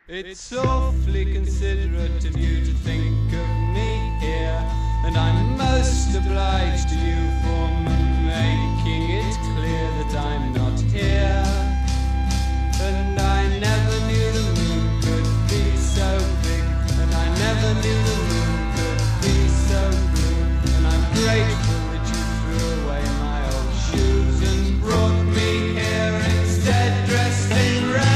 It's awfully considerate of you to think of me here, and I'm most obliged to you for making it clear that I'm not here. And I never knew the moon could be so big, and I never knew the moon could be so blue, and I'm grateful that you threw away my old shoes and brought me here instead dressed in red.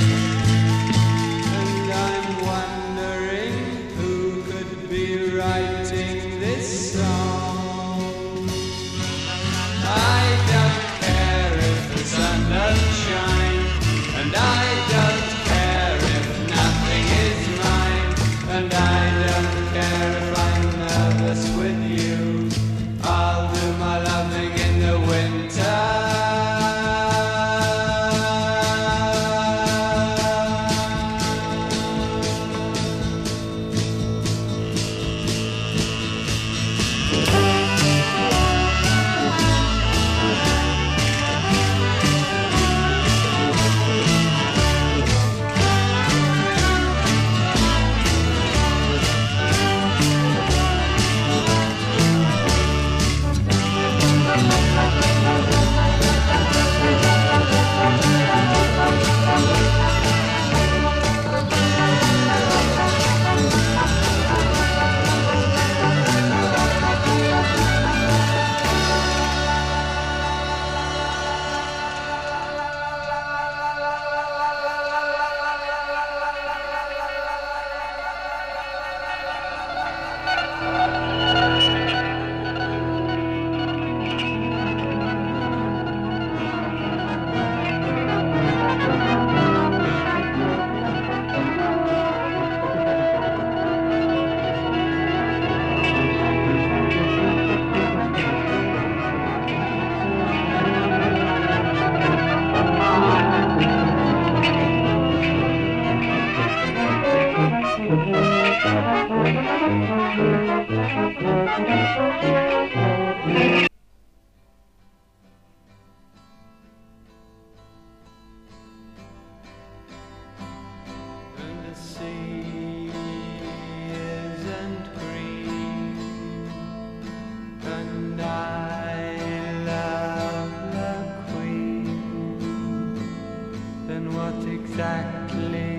Writing this song, I don't care if the sun doesn't shine, and I don't care if nothing is mine, and I don't care if I'm nervous with you. I'll do my loving in the winter. And the sea isn't green, and I love the Queen. Then what exactly